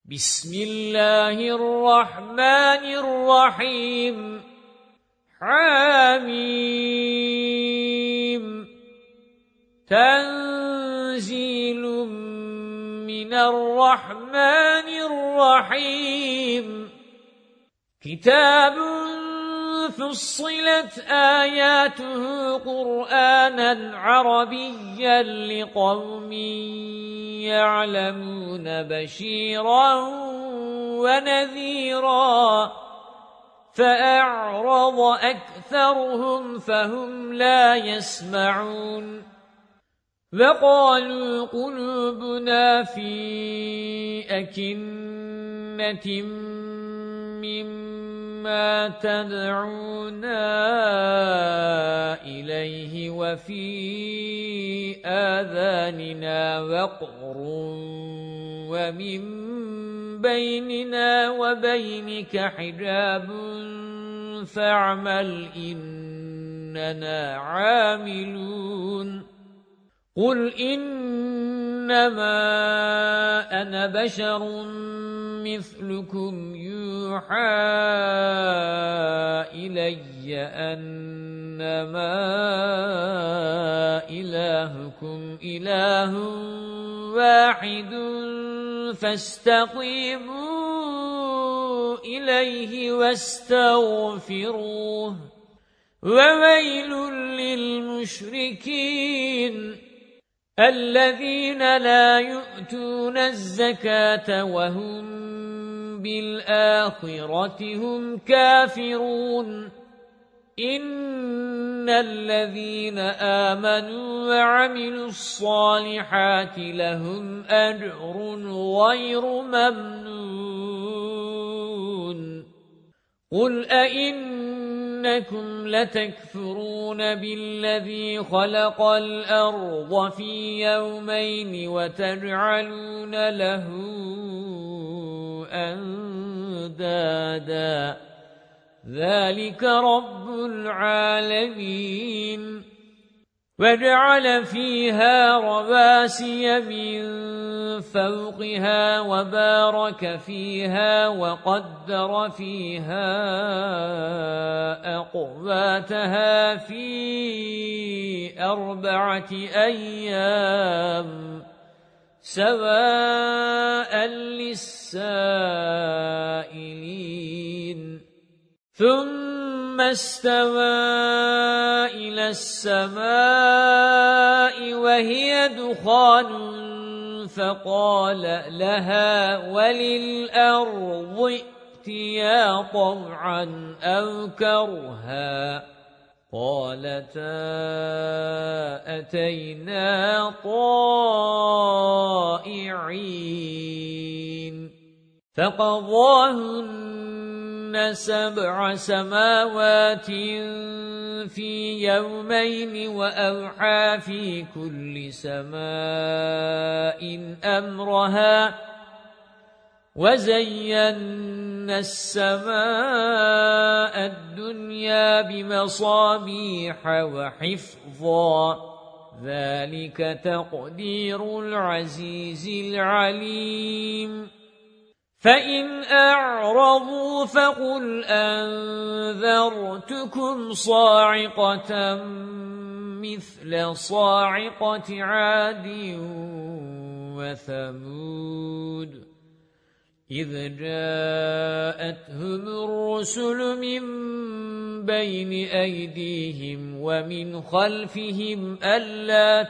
بسم الله الرحمن الرحيم حميم تنزيل من الرحمن الرحيم كتاب فصلت آياته قرآنا عربيا لقوم يعلمون بشيرا ونذيرا فأعرض أكثرهم فهم لا يسمعون وقالوا قلوبنا في أكنة مما تدعونا إليه وفي آذاننا وقر ومن بيننا وبينك حجاب فاعمل إننا عاملون قل إنما أنا بشر مثلكم يوحى إلي أنما إلهكم إله واحد فاستقيموا إليه واستغفروه وويل للمشركين الذين لا يؤتون الزكاة وهم بالآخرة هم كافرون إن الذين آمنوا وعملوا الصالحات لهم أجر غير ممنون قل أئنكم لتكفرون بالذي خلق الأرض في يومين وتجعلون له أندادا ذلك رب العالمين وجعل فيها رواسي من فوقها وبارك فيها وقدر فيها أقواتها في 4 أيام سواء للسائلين ثم استوى إلى السماء وهي دخان فقال لها وللأرض ائتيا طوعا أو كرها قالتا أتينا طائعين فقضاهن 7 سماوات في يومين وأوحى في كل سماء أمرها وزينا السماء الدنيا بمصابيح وحفظا ذلك تقدير العزيز العليم فإن أعرضوا فقل أنذرتكم صاعقة مثل صاعقة عاد وثمود إذ جاءتهم الرسل من بين أيديهم ومن خلفهم ألا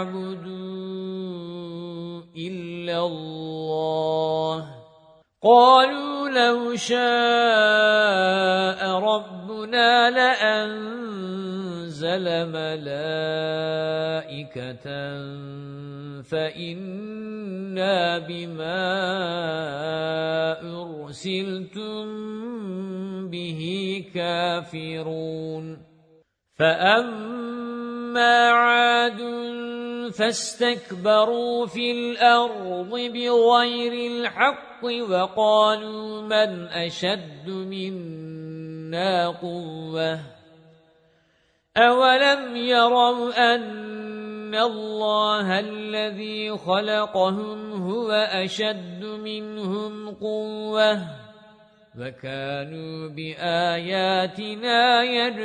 تعبدوا إلا الله قالوا لو شاء ربنا لأنزل ملائكة فإنا بما أرسلتم به كافرون فأما عاد فاستكبروا في الأرض بغير الحق وقالوا من أشد منا قوة أولم يروا أن أَنَّ اللَّهَ الَّذِي خَلَقَهُمْ هُوَ أَشَدُّ مِنْهُمْ قُوَّةً وَكَانُوا بِآيَاتِنَا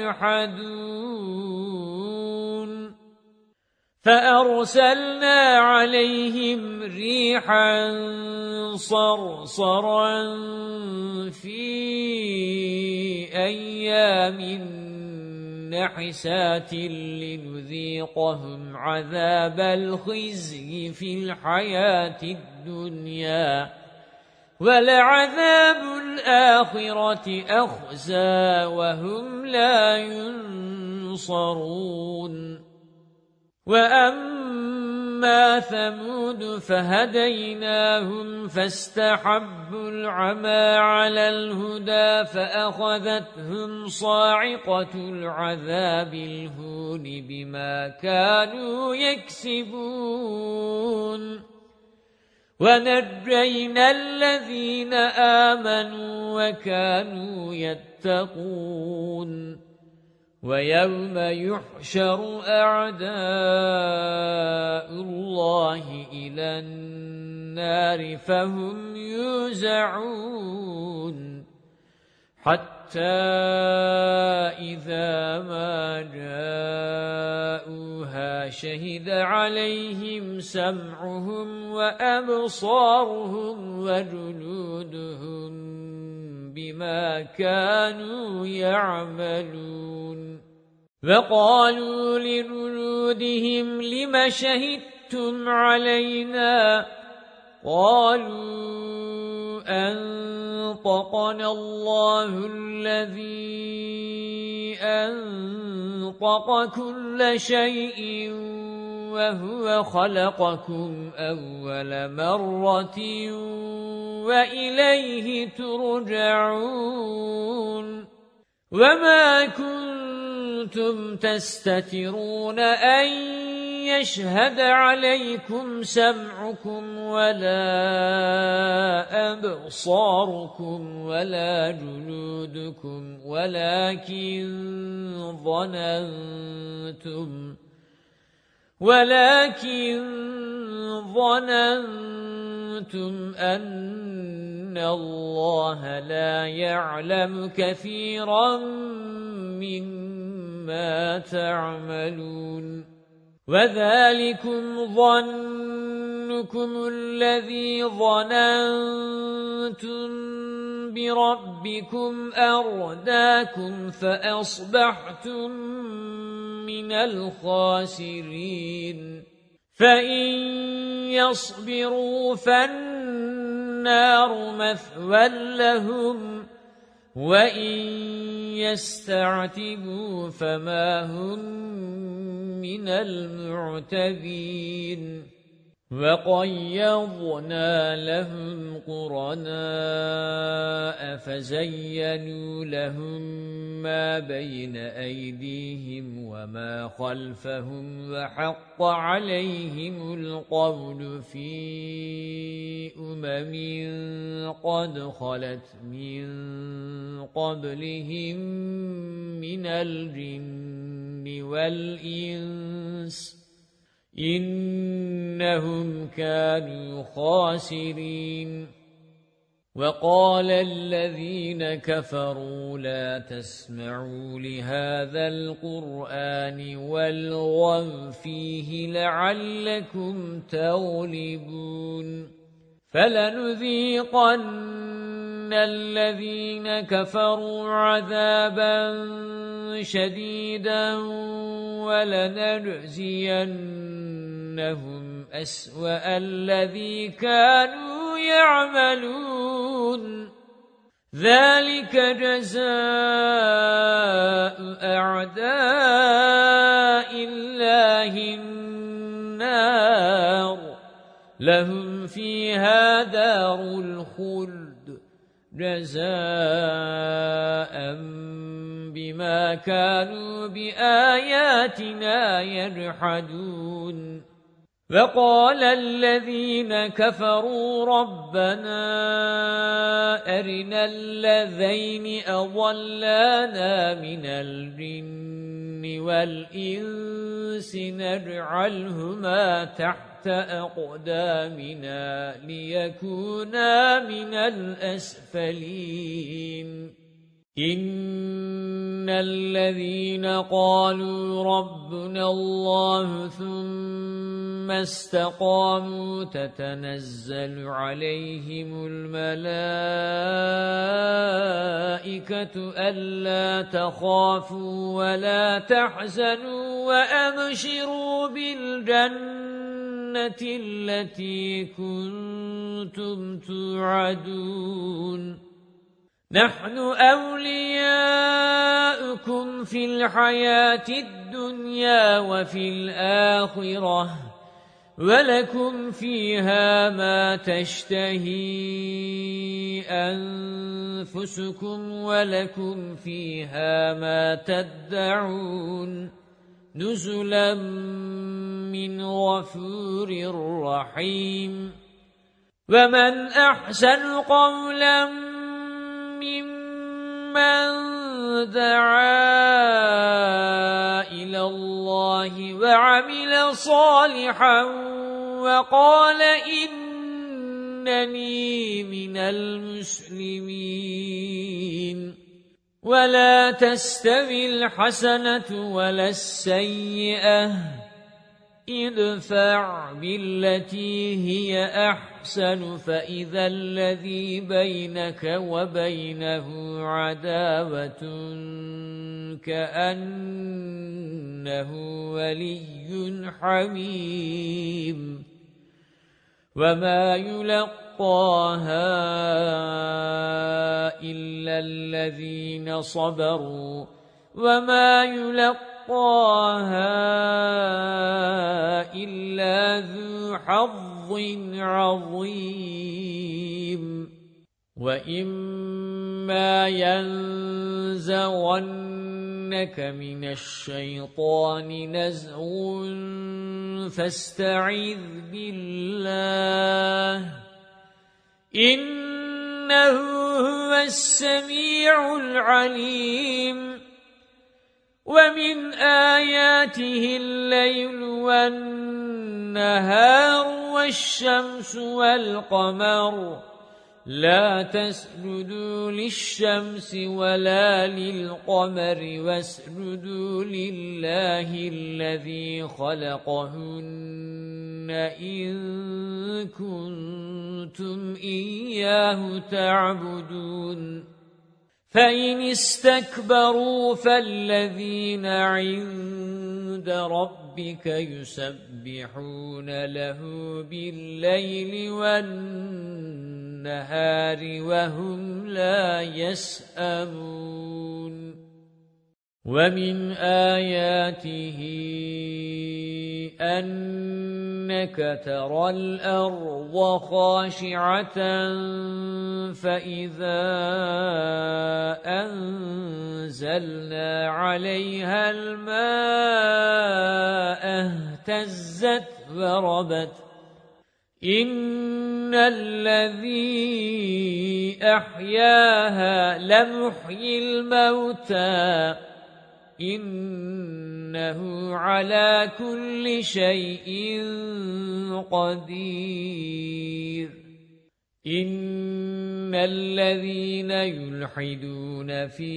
يَجْحَدُونَ فَأَرْسَلْنَا عَلَيْهِمْ رِيحًا صَرْصَرًا فِي أَيَّامٍ نَحِسَاتٍ لِنُذِيقَهُمْ عَذَابَ الْخِزْيِ فِي الْحَيَاةِ الدُّنْيَا وَلَعَذَابُ الْآخِرَةِ أَخْزَى وَهُمْ لَا يُنصَرُونَ وَأَمَّا ثَمُودُ فَهَدَيْنَاهُمْ فَاسْتَحَبُّوا الْعَمَى عَلَى الْهُدَى فَأَخَذَتْهُمْ صَاعِقَةُ الْعَذَابِ الْهُونِ بِمَا كَانُوا يَكْسِبُونَ وَنَجَّيْنَا الَّذِينَ آمَنُوا وَكَانُوا يَتَّقُونَ وَيَوْمَ يُحْشَرُ أَعْدَاءُ اللَّهِ إِلَى النَّارِ فَهُمْ يُوزَعُونَ حَتَّى إِذَا مَا جَاءُوهَا شَهِدَ عَلَيْهِمْ سَمْعُهُمْ وَأَبْصَارُهُمْ وَجُلُودُهُمْ بِمَا كَانُوا يَعْمَلُونَ وَقَالُوا لِجُلُودِهِمْ لِمَ شَهِدتُّمْ عَلَيْنَا قَالُوا أَنطَقَنَا اللَّهُ الَّذِي أَنطَقَ كُلَّ شَيْءٍ وَهُوَ خَلَقَكُمْ أَوَّلَ مَرَّةٍ وَإِلَيْهِ تُرْجَعُونَ وَمَا كُنتُمْ تَسْتَتِرُونَ أَن يَشْهَدَ عَلَيْكُمْ سَمْعُكُمْ وَلَا أَبْصَارُكُمْ وَلَا جُلُودُكُمْ ولكن ظننتم أن الله لا يعلم كثيرا مما تعملون وذلكم ظنكم الذي ظننتم بربكم أرداكم فأصبحتم من الخاسرين فإن يصبروا فالنار مثوى لهم وَإِن يَسْتَعْتِبُوا فَمَا هُمْ مِنَ الْمُعْتَبِينَ وَقَيَّضْنَا لَهُمْ قُرَنَاءَ فَزَيَّنُوا لَهُم مَّا بَيْنَ أَيْدِيهِمْ وَمَا خَلْفَهُمْ وَحَقَّ عَلَيْهِمُ الْقَوْلُ فِي قَدْ خَلَتْ مِن قَبْلِهِم مِّنَ الْجِنِّ وَالْإِنسِ إِنَّهُمْ كَانُوا خَاسِرِينَ وَقَالَ الَّذِينَ كَفَرُوا لَا تَسْمَعُوا لِهَذَا الْقُرْآنِ وَالْغَوْا فِيهِ لَعَلَّكُمْ تَغْلِبُونَ فَلَنُذِيقَنَّ الَّذِينَ كَفَرُوا عَذَابًا شَدِيدًا وَلَنَجْزِيَنَّهُمْ أَسْوَأَ الَّذِي كَانُوا يَعْمَلُونَ ذَلِكَ جَزَاءُ أَعْدَاءِ اللَّهِ النَّارُ لَهُمْ فِيهَا دَارُ الْخُلْدِ جَزَاءً بِمَا كَانُوا بِآيَاتِنَا يَجْحَدُونَ وَقَالَ الَّذِينَ كَفَرُوا رَبَّنَا أَرِنَا اللَّذَيْنِ أَضَلَّانَا مِنَ الْجِنِّ الجن والإنس نجعلهما تحت أقدامنا ليكونا من الأسفلين إن الذين قالوا ربنا الله ثم استقاموا تتنزل عليهم الملائكة ألا تخافوا ولا تحزنوا وأبشروا بالجنة التي كنتم توعدون نحن أولياؤكم في الحياة الدنيا وفي الآخرة ولكم فيها ما تشتهي أنفسكم ولكم فيها ما تدعون نزلا من غفور رحيم ومن أحسن قولا ممن دعا إلى الله وعمل صالحا وقال إنني من المسلمين ولا تستوي الحسنة ولا السيئة ادفع بالتي هي أحسن فإذا الذي بينك وبينه عداوة كأنه ولي حميم وما يلقاها إلا الذين صبروا وما يلقاها إلا ذو حظ عظيم وإما ينزغنك من الشيطان نزغ فاستعذ بالله إنه هو السميع العليم ومن آياته الليل والنهار والشمس والقمر لا تسجدوا للشمس ولا للقمر واسجدوا لله الذي خلقهن إن كنتم إياه تعبدون فإن استكبروا فالذين عند ربك يسبحون له بالليل والنهار وهم لا يسأمون ومن آياته أنك ترى الأرض خاشعة فإذا أنزلنا عليها الماء اهتزت وربت إن الذي أحياها لمحيي الموتى إنه على كل شيء قدير إن الذين يلحدون في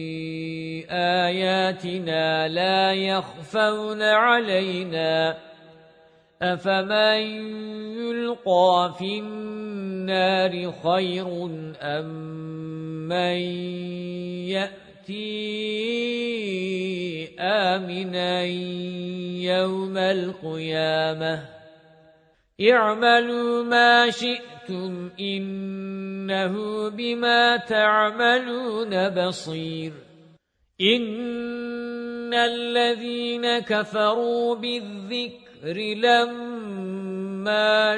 آياتنا لا يخفون علينا أفمن يلقى في النار خير أم من يأتي آمنا يوم القيامة اعملوا ما شئتم إنه بما تعملون بصير إن الذين كفروا بالذكر لما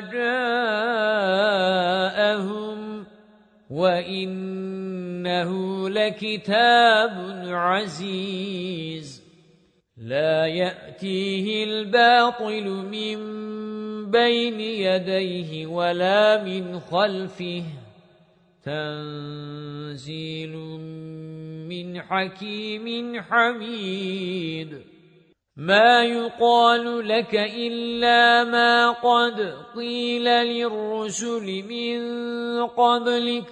جاءهم وإنه لكتاب عزيز لا يأتيه الباطل من بين يديه ولا من خلفه تنزيل من حكيم حميد ما يقال لك إلا ما قد قيل للرسل من قبلك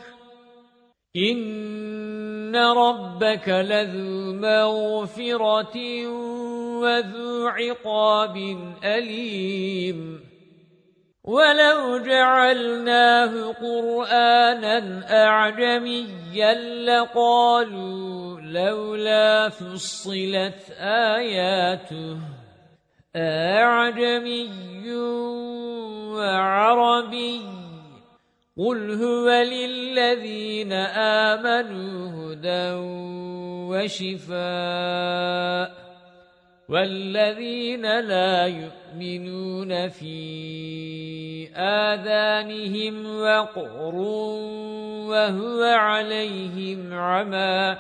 إن ربك لذو مغفرة وذو عقاب أليم ولو جعلناه قرآنا أعجميا لقالوا لولا فصلت آياته أعجمي وعربي قل هو للذين آمنوا هدى وشفاء والذين لا يؤمنون في آذانهم وقر وهو عليهم عمى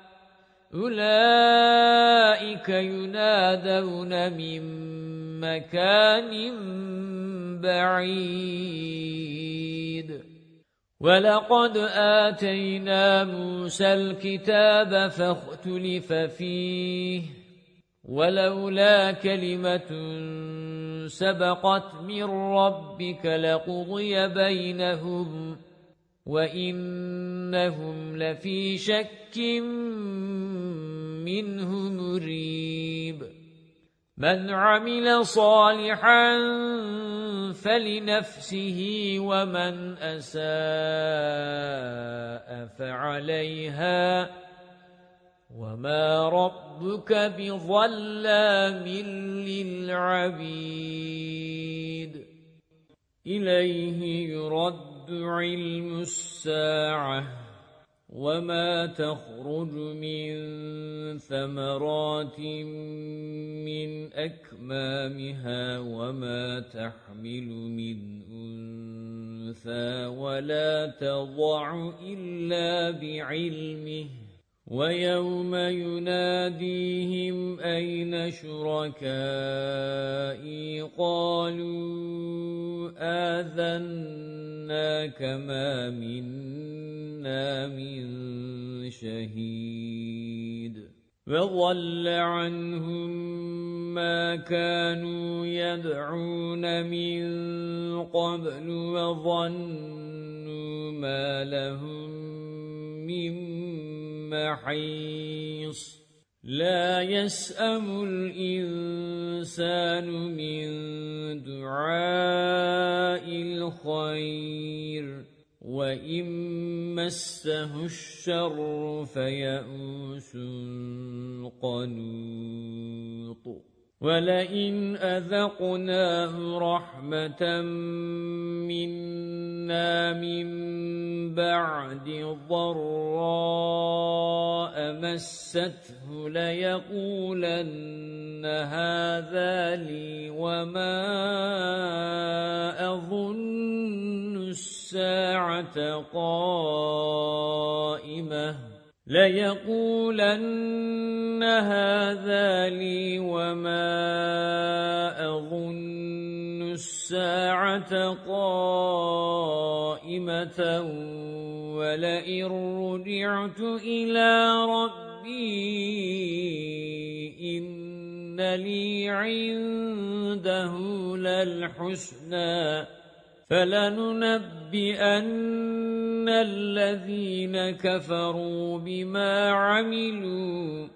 أولئك ينادون من مكان بعيد ولقد آتينا موسى الكتاب فاختلف فيه ولولا كلمة سبقت من ربك لقضي بينهم وإنهم لفي شك منه مريب من عمل صالحا فلنفسه ومن أساء فعليها وما ربك بظلام للعبيد إليه يرد علم الساعة وما تخرج من ثمرات من أكمامها وما تحمل من أنثى ولا تضع إلا بعلمه ويوم يناديهم أين شركائي قالوا آذناك ما منا من شهيد وضل عنهم ما كانوا يدعون من قبل وظنوا ما لهم من محيص لا يسأم الإنسان من دعاء الخير وإن مسه الشر فيئوس قنوط ولئن أذقناه رحمة منا من بعد ضراء مسته ليقولن هذا لي وما أظن الساعة ليقولن هذا لي وما أظن الساعة قائمة ولئن رجعت إلى ربي إن لي عنده للحسنى فلننبئن الذين كفروا بما عملوا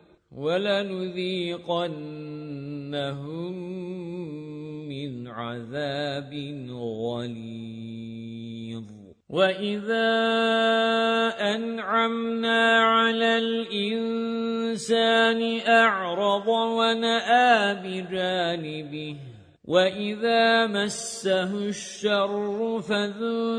ولنذيقنهم من عذاب غليظ وإذا أنعمنا على الإنسان أعرض ونأى بجانبه وَإِذَا مَسَّهُ الشَّرُّ فَذُو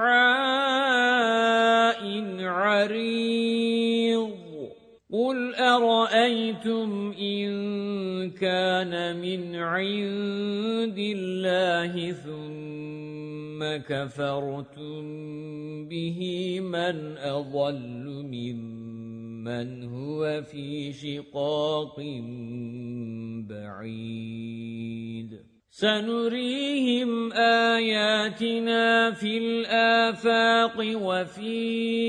دُعَاءٍ عَرِيضٍ قُلْ أَرَأَيْتُمْ إِنْ كَانَ مِنْ عِنْدِ اللَّهِ ثُمَّ كَفَرْتُمْ بِهِ مَنْ أَضَلُّ مِمَّنْ هُوَ فِي شِقَاقٍ بَعِيدٍ سنريهم آياتنا في الآفاق وفي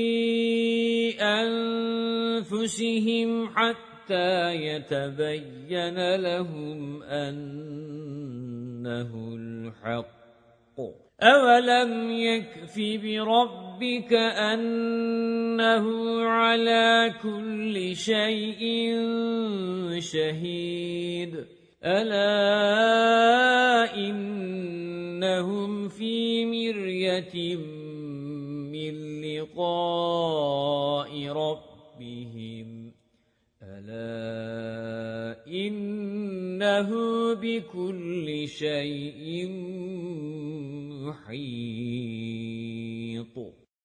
أنفسهم حتى يتبين لهم أنه الحق أولم يكف بربك أنه على كل شيء شهيد ألا إنهم في مرية من لقاء ربهم ألا إنه بكل شيء محيط